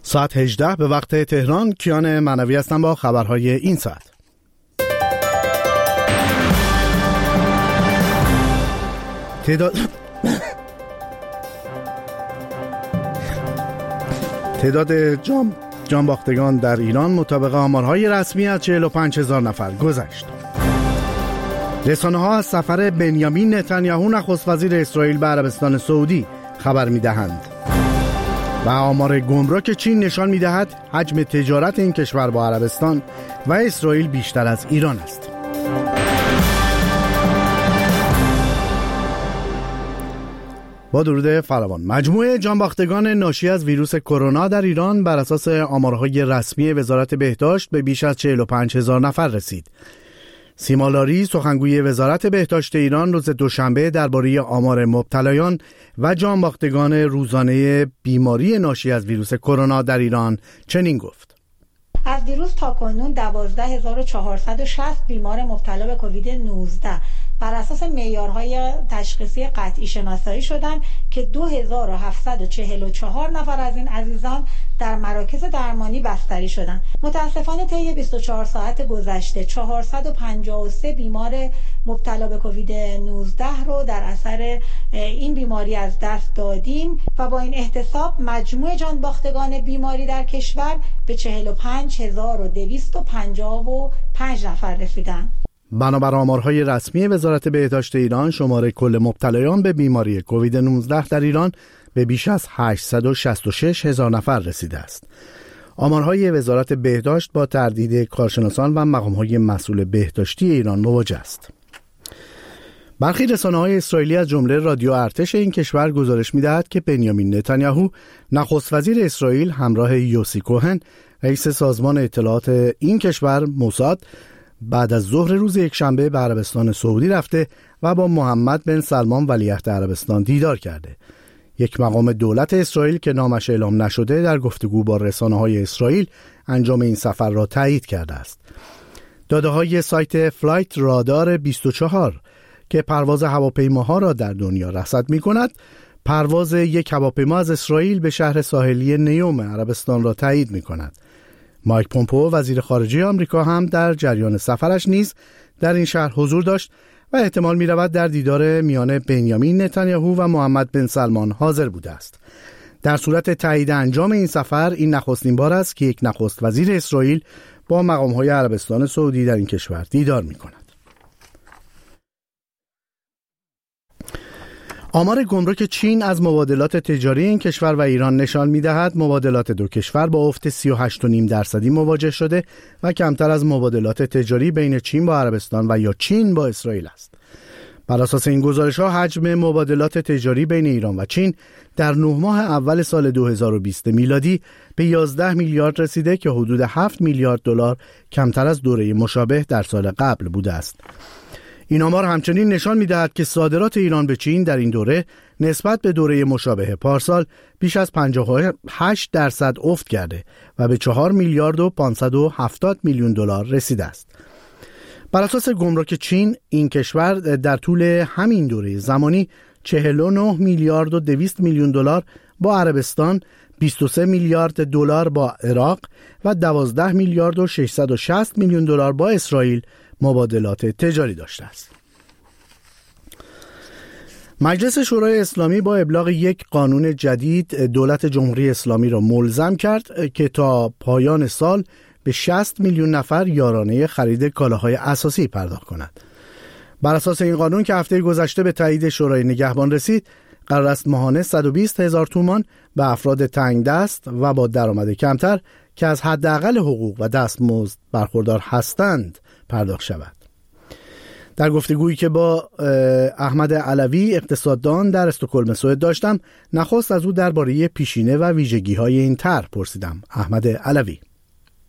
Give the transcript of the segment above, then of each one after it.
ساعت 18 به وقت تهران. کیان معنوی هستم با خبرهای این ساعت. تعداد جانباختگان در ایران مطابق آمارهای رسمی از 45,000 نفر گذشت. رسانه‌ها از سفر بنیامین نتانیاهو نخست وزیر اسرائیل به عربستان سعودی خبر می‌دهند و آمار گمرک چین نشان می‌دهد حجم تجارت این کشور با عربستان و اسرائیل بیشتر از ایران است. با درود فراوان. مجموع جانباختگان ناشی از ویروس کرونا در ایران بر اساس آمارهای رسمی وزارت بهداشت به بیش از 45,000 نفر رسید. سیما لاری سخنگوی وزارت بهداشت ایران روز دوشنبه درباره آمار مبتلایان و جانباختگان روزانه بیماری ناشی از ویروس کرونا در ایران چنین گفت: از دیروز تاکنون 12,460 بیمار مبتلا به کووید 19 بر اساس معیارهای تشخیصی قطعی شناسایی شدند که 2,744 نفر از این عزیزان در مراکز درمانی بستری شدند. متاسفانه طی 24 ساعت گذشته 453 بیمار مبتلا به کووید 19 رو در اثر این بیماری از دست دادیم و با این احتساب مجموع جانباختگان بیماری در کشور به 45,255 نفر رسیدند. بنابر آمارهای رسمی وزارت بهداشت ایران، شمار کل مبتلایان به بیماری کووید 19 در ایران به بیش از 866,000 نفر رسیده است. آمارهای وزارت بهداشت با تردید کارشناسان و مقامهای مسئول بهداشتی ایران مواجه است. برخی رسانه‌های اسرائیلی از جمله رادیو ارتش این کشور گزارش می‌دهد که بنیامین نتانیاهو نخست وزیر اسرائیل همراه یوسی کوهن رئیس سازمان اطلاعات این کشور موساد بعد از ظهر روز یکشنبه به عربستان سعودی رفته و با محمد بن سلمان ولیعهد عربستان دیدار کرده. یک مقام دولت اسرائیل که نامش اعلام نشده در گفتگو با رسانه‌های اسرائیل انجام این سفر را تایید کرده است. داده‌های سایت فلایت رادار 24 که پرواز هواپیماها را در دنیا رصد می‌کند، پرواز یک هواپیما از اسرائیل به شهر ساحلی نیوم عربستان را تایید می‌کند. مایک پومپئو وزیر خارجه آمریکا هم در جریان سفرش نیز در این شهر حضور داشت و احتمال می‌رود در دیدار میان بنیامین نتانیاهو و محمد بن سلمان حاضر بوده است. در صورت تایید انجام این سفر، این نخستین بار است که یک نخست وزیر اسرائیل با مقام‌های عربستان سعودی در این کشور دیدار می‌کند. آمار گمرک چین از مبادلات تجاری این کشور و ایران نشان می‌دهد مبادلات دو کشور با افت 38.5% مواجه شده و کمتر از مبادلات تجاری بین چین با عربستان و یا چین با اسرائیل است. بر اساس این گزارش‌ها حجم مبادلات تجاری بین ایران و چین در 9 ماه اول سال 2020 میلادی به 11 میلیارد رسیده که حدود 7 میلیارد دلار کمتر از دوره مشابه در سال قبل بوده است. این آمار همچنین نشان می‌دهد که صادرات ایران به چین در این دوره نسبت به دوره مشابه پارسال بیش از 58% افت کرده و به 4 میلیارد و 570 میلیون دلار رسیده است. بر اساس گمرک چین، این کشور در طول همین دوره زمانی 49 میلیارد و 200 میلیون دلار با عربستان، 23 میلیارد دلار با عراق و 12 میلیارد و 660 میلیون دلار با اسرائیل مبادلات تجاری داشته است. مجلس شورای اسلامی با ابلاغ یک قانون جدید دولت جمهوری اسلامی را ملزم کرد که تا پایان سال به 60 میلیون نفر یارانه خرید کالاهای اساسی پرداخت کند. بر اساس این قانون که هفته گذشته به تایید شورای نگهبان رسید، قرار است ماهانه 120,000 تومان به افراد تنگ دست و با درآمد کمتر که از حداقل حقوق و دستمزد برخوردار هستند پرداخت شود. در گفتگویی که با احمد علوی اقتصاددان در استکهلم سوئد داشتم، نخست از او درباره پیشینه و ویژگی‌های این طرح پرسیدم. احمد علوی: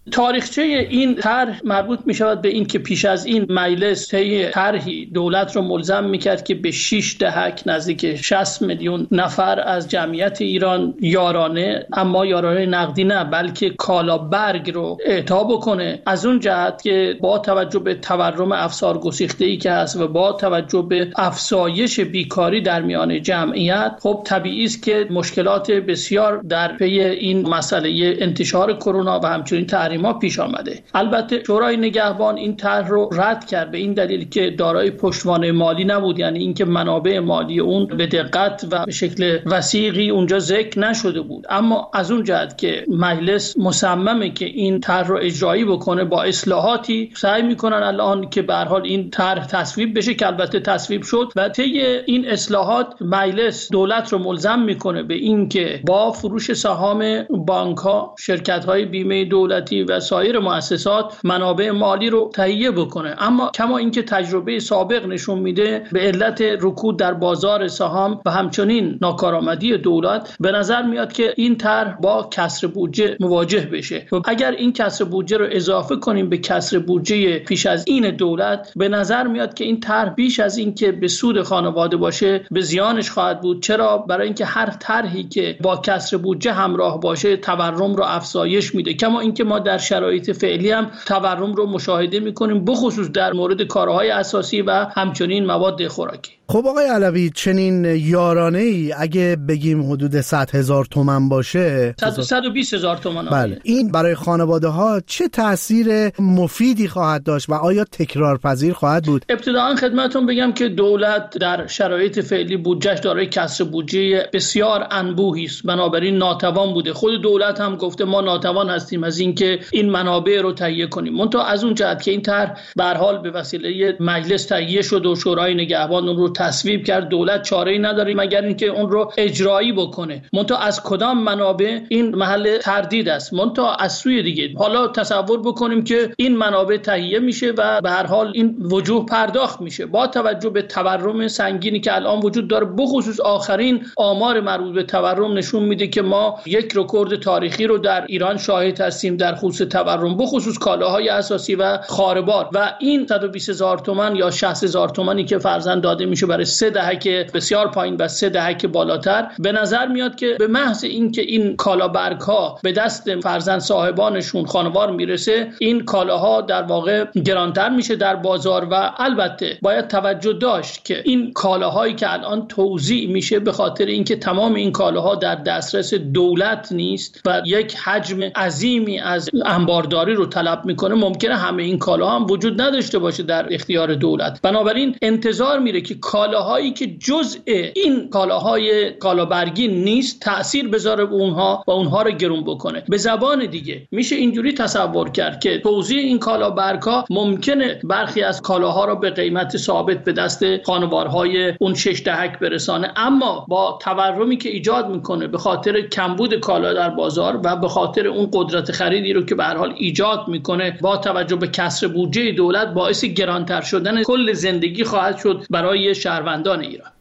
تاریخچه این طرح مربوط می شود به این که پیش از این مجلس طرحی دولت رو ملزم می کرد که به 6 دهک نزدیک 60 میلیون نفر از جمعیت ایران یارانه، اما یارانه نقدی نه بلکه کالابرگ رو اعطا بکنه. از اون جهت که با توجه به تورم افسار گسیخته‌ای که هست و با توجه به افزایش بیکاری در میان جمعیت، خب طبیعی است که مشکلات بسیار در پی این مسئله انتشار کرونا و همچنین تحریم‌ها پیش آمده. البته شورای نگهبان این طرح رو رد کرد به این دلیل که دارای پشتوانه مالی نبود، یعنی اینکه منابع مالی اون به دقت و به شکل وثیقی اونجا ذکر نشده بود. اما از اون جهت که مجلس مصممه که این طرح رو اجرایی بکنه، با اصلاحاتی سعی میکنن الان که به هر حال این طرح تصویب بشه، که البته تصویب شد و طی این اصلاحات مجلس دولت رو ملزم میکنه به این که با فروش سهام بانک‌ها، شرکت‌های بیمه دولتی و سایر مؤسسات منابع مالی رو تهیه بکنه. اما کما اینکه تجربه سابق نشون میده به علت رکود در بازار سهام و همچنین ناکارآمدی دولت به نظر میاد که این طرح با کسر بودجه مواجه بشه. و اگر این کسر بودجه رو اضافه کنیم به کسر بودجه پیش از این دولت، به نظر میاد که این طرح بیش از این که به سود خانواده باشه به زیانش خواهد بود. چرا؟ برای اینکه هر طرحی که با کسر بودجه همراه باشه تورم رو افزایش میده. کما اینکه ما در شرایط فعلی هم تورم رو مشاهده میکنیم، بخصوص در مورد کالاهای اساسی و همچنین مواد خوراکی. خب آقای علوی، چنین یارانه‌ای اگه بگیم حدود 100,000 تومان باشه، 120,000 تومان، بله، این برای خانواده ها چه تأثیر مفیدی خواهد داشت و آیا تکرارپذیر خواهد بود؟ ابتداً خدمتتون بگم که دولت در شرایط فعلی بودجهش دارای کسر بودجه بسیار انبوهی است، بنابراین ناتوان بوده. خود دولت هم گفته ما ناتوان هستیم از اینکه این منابع رو تهیه کنیم. منتها از اون جهت که این طرح به هر حال به وسیله مجلس تهیه شد و شورای نگهبان اون رو تصویب کرد، دولت چاره‌ای نداره مگر اینکه اون رو اجرایی بکنه. منتها از کدام منابع این محل تردید است. منتها از سوی دیگه حالا تصور بکنیم که این منابع تهیه میشه و به هر حال این وجوه پرداخت میشه، با توجه به تورم سنگینی که الان وجود داره، بخصوص آخرین آمار مربوط به تورم نشون میده که ما یک رکورد تاریخی رو در ایران شاهد هستیم در خصوص تورم، بخصوص کالاهای اساسی و خاربار. و این 120,000 تومان یا 60,000 تومانی که فرضاً داده میشه برای 3 دهک بسیار پایین و 3 دهک بالاتر، به نظر میاد که به محض اینکه این کالابرگ‌ها به دست فرزند صاحبانشون خانوار میرسه، این کالاها در واقع گرانتر میشه در بازار. و البته باید توجه داشت که این کالاهایی که الان توزیع میشه به خاطر اینکه تمام این کالاها در دسترس دولت نیست و یک حجم عظیمی از انبارداری رو طلب میکنه، ممکنه همه این کالاها هم وجود نداشته باشه در اختیار دولت. بنابراین انتظار میره که کالاهایی که جزء این کالاهای کالابرگی نیست تأثیر بذاره به اونها و اونها رو گرون بکنه. به زبان دیگه میشه اینجوری تصور کرد که توزیع این کالابرگ‌ها ممکنه برخی از کالاها رو به قیمت ثابت به دست خانوارهای اون 6 دهک برسانه، اما با تورمی که ایجاد میکنه به خاطر کمبود کالا در بازار و به خاطر اون قدرت خریدی رو که به هر حال ایجاد میکنه، با توجه به کسر بودجه دولت باعث گرانتر شدن کل زندگی خواهد شد برای شهروندان ایران.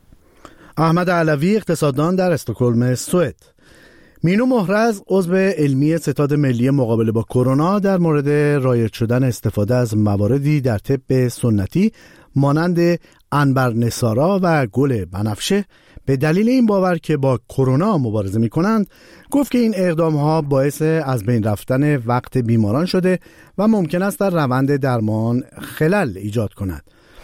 احمد علوی، اقتصاددان در استکهلم، سوئد. مینو مهرز، عضو علمی ستاد ملی مقابله با کرونا، در مورد رایج شدن استفاده از مواردی در طب سنتی مانند عنبر نثارا و گل بنفشه به دلیل این باور که با کرونا مبارزه می‌کنند، گفت که این اقدام‌ها باعث از بین رفتن وقت بیماران شده و ممکن است در روند درمان خلل ایجاد کند.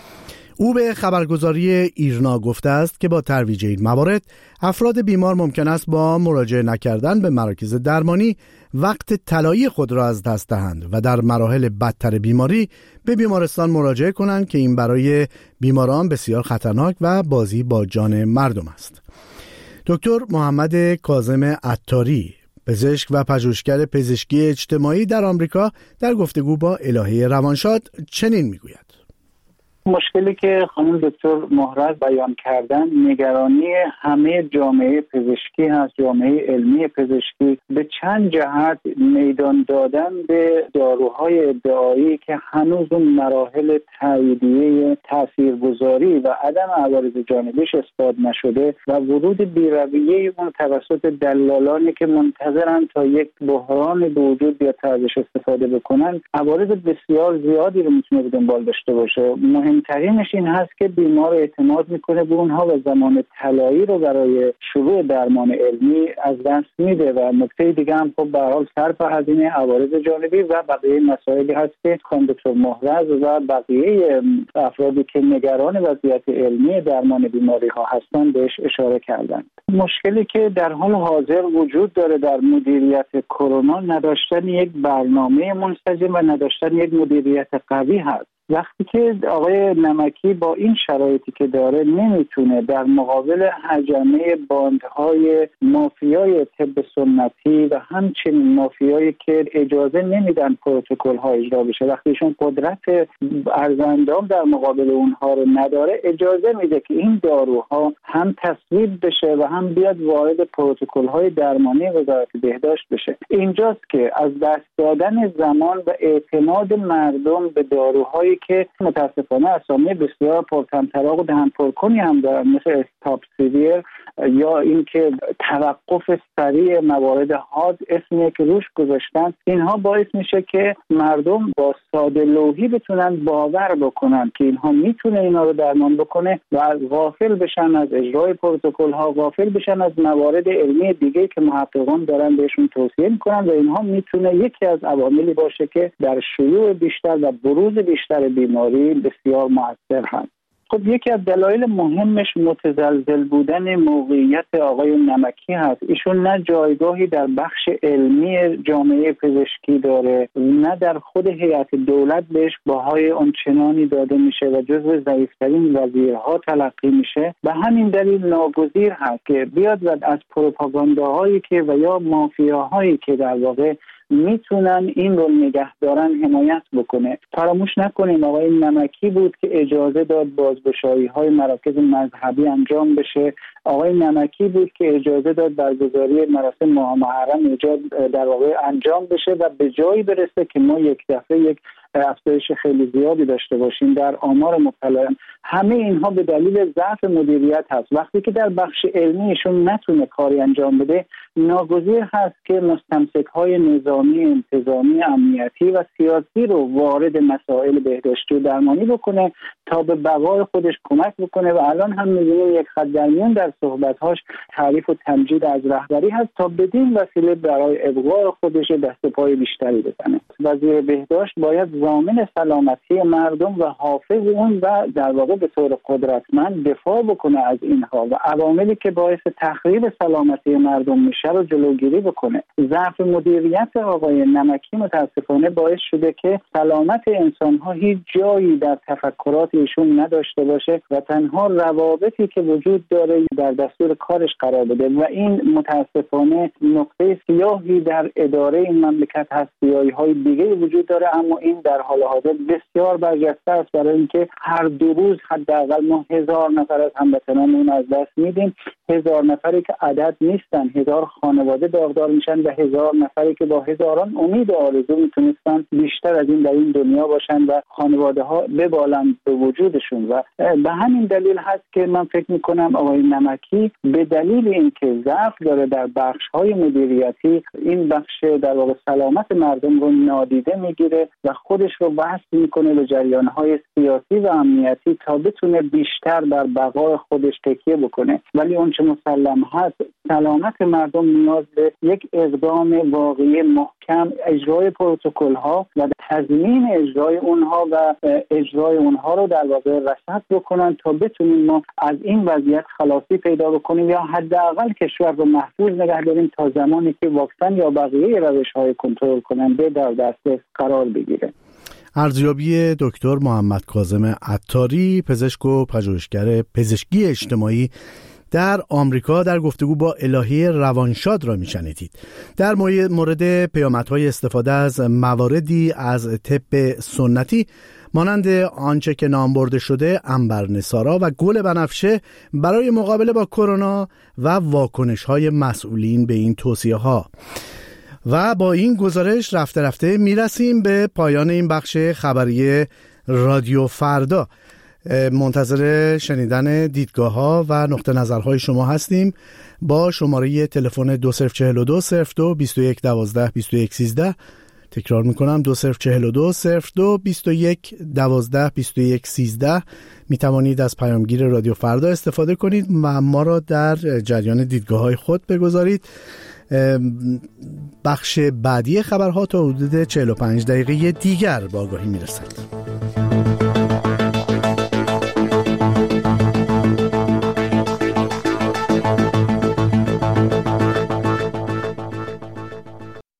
او به خبرگزاری ایرنا گفته است که با ترویج این موارد افراد بیمار ممکن است با مراجعه نکردن به مراکز درمانی وقت طلایی خود را از دست دهند و در مراحل بدتر بیماری به بیمارستان مراجعه کنند که این برای بیماران بسیار خطرناک و بازی با جان مردم است. دکتر محمد کاظم عطاری، پزشک و پژوهشگر پزشکی اجتماعی در آمریکا، در گفتگو با الهه روانشاد چنین میگوید: مشکلی که خانم دکتر محرز بیان کردن نگرانی همه جامعه پزشکی هست، جامعه علمی پزشکی، به چند جهت میدان دادن به داروهای ادعایی که هنوز اون مراحل تاییدیه تاثیرگذاری و عدم عوارض جانبیش اثبات نشده و ورود بی‌رویه اون توسط دلالانی که منتظرن تا یک بحران به وجود بیاد ازش استفاده بکنن، عوارض بسیار زیادی رو میتونه به دنبال داشته باشه. مهمترینش این هست که بیمار اعتماد میکنه به اونها و زمان طلایی رو برای شروع درمان علمی از دست میده و نکته دیگه هم خب به هر حال صرف هزینه عوارض جانبی و بقیه مسائلی هست که خانم دکتر محرز و بقیه افرادی که نگران وضعیت علمی درمان بیماری ها هستن بهش اشاره کردند. مشکلی که در حال حاضر وجود داره در مدیریت کرونا نداشتن یک برنامه منسجم و نداشتن یک مدیریت قوی هست. وقتی که آقای نمکی با این شرایطی که داره نمیتونه در مقابل هجمه باندهای مافیای طب سنتی و همچنین مافیایی که اجازه نمیدن پروتکل ها اجرا بشه، وقتی ایشون قدرت ارزاندام در مقابل اونها رو نداره، اجازه میده که این داروها هم تصویب بشه و هم بیاد وارد پروتکل های درمانی وزارت بهداشت بشه. اینجاست که از دست دادن زمان و اعتماد مردم به داروهای که متاسفانه اسامی بسیار پرطمطراق و دهن پرکنی هم دارن، مثل استاپسیویر یا اینکه توقف سریع موارد حاد اسمی که روش گذاشتن، اینها باعث میشه که مردم با ساده لوحی بتونن باور بکنن که اینها میتونه اینا رو درمان بکنه و غافل بشن از اجرای پروتکل ها، غافل بشن از موارد علمی دیگه که محققان دارن بهشون توصیه میکنن و اینها میتونه یکی از عواملی باشه که در شیوع بیشتر و بروز بیشتر بیماری بسیار مؤثر هست. خب یکی از دلایل مهمش متزلزل بودن موقعیت آقای نمکی هست. ایشون نه جایگاهی در بخش علمی جامعه پزشکی داره، نه در خود هیئت دولت بهش بهای آنچنانی داده میشه و جزو ضعیفترین وزیرها تلقی میشه. به همین دلیل ناگزیر هست که بیاد و از پروپاگانداهایی که و یا مافیاهایی که در واقع میتونن این رو نگه دارن حمایت بکنه. فراموش نکنیم آقای نمکی بود که اجازه داد بازگشایی های مراکز مذهبی انجام بشه. آقای نمکی بود که اجازه داد برگزاری مراسم ماه محرم در واقع انجام بشه و به جایی برسه که ما یک دفعه یک افزایش خیلی زیادی داشته باشیم در آمار مبتلایان. همه اینها به دلیل ضعف مدیریت هست. وقتی که در بخش علمیشون نتونه کاری انجام بده، ناگزیر هست که مستمسک‌های نظامی، انتظامی، امنیتی و سیاسی رو وارد مسائل بهداشتی و درمانی بکنه تا به بقای خودش کمک بکنه و الان هم می‌بینیم یک خط در میان در صحبت‌هاش تعریف و تمجید از رهبری هست تا بدین وسیله برای ابقای خودش دست پای بیشتری بزنه. وزیر بهداشت باید ضامن سلامتی مردم و حافظ اون و در واقع به طور قدرتمند دفاع بکنه از اینها و عواملی که باعث تخریب سلامتی مردم میشه رو جلوگیری بکنه. ضعف مدیریت آقای نمکی متاسفانه باعث شده که سلامت انسان‌ها هیچ جایی در تفکرات ایشون نداشته باشه و تنها روابطی که وجود داره در دستور کارش قرار بده و این متاسفانه نقطه سیاهی در اداره این مملکت هست. سیاهی‌های دیگه وجود داره اما این در حال حاضر بسیار برجسته است، برای اینکه هر 2 روز حداقل ما 1000 نفر از هموطنانمون از دست میدیم. 1000 نفری که عدد نیستن، 1000 خانواده داغدار میشن و 1000 نفری که با هزاران امید و آرزو میتونستن بیشتر از این در این دنیا باشن و خانواده ها ببالن به وجودشون و به همین دلیل هست که من فکر میکنم آقای نمکی به دلیل اینکه ضعف داره در بخش های مدیریتی، این بخش در واقع سلامت مردم رو نادیده میگیره و خودش رو وصل میکنه به جریان های سیاسی و امنیتی تا بتونه بیشتر بر بقای خودش تکیه بکنه. ولی اون چه مسلم هست، سلامت مردم نیاز به یک اقدام واقعی محکم، اجرای پروتکل ها و تضمین اجرای اونها و اجرای اونها رو در واقع رصد بکنن تا بتونیم ما از این وضعیت خلاصی پیدا بکنیم یا حداقل کشور رو محفوظ نگه داریم تا زمانی که واکسن یا بقیه روش‌های کنترل کننده در دسترس قرار بگیره. ارزیابی دکتر محمد کاظم عطاری، پزشک و پژوهشگر پزشکی اجتماعی در آمریکا در گفتگو با الهی روانشاد را میشنیدید. در مورد پیامدهای استفاده از مواردی از طب سنتی مانند آنچه که نام برده شده عنبرنثارا و گل بنفشه برای مقابله با کرونا و واکنش‌های مسئولین به این توصیه‌ها. و با این گزارش رفته رفته میرسیم به پایان این بخش خبری رادیو فردا. منتظر شنیدن دیدگاه‌ها و نقطه نظرهای شما هستیم با شماره تلفن 2042 02 21 12 21 13. تکرار میکنم 2042 02 21 12 21 13. می توانید از پیامگیر رادیو فردا استفاده کنید و ما را در جریان دیدگاه‌های خود بگذارید. بخش بعدی خبرها تا حدود 45 دقیقه دیگر با آگاهی میرسد.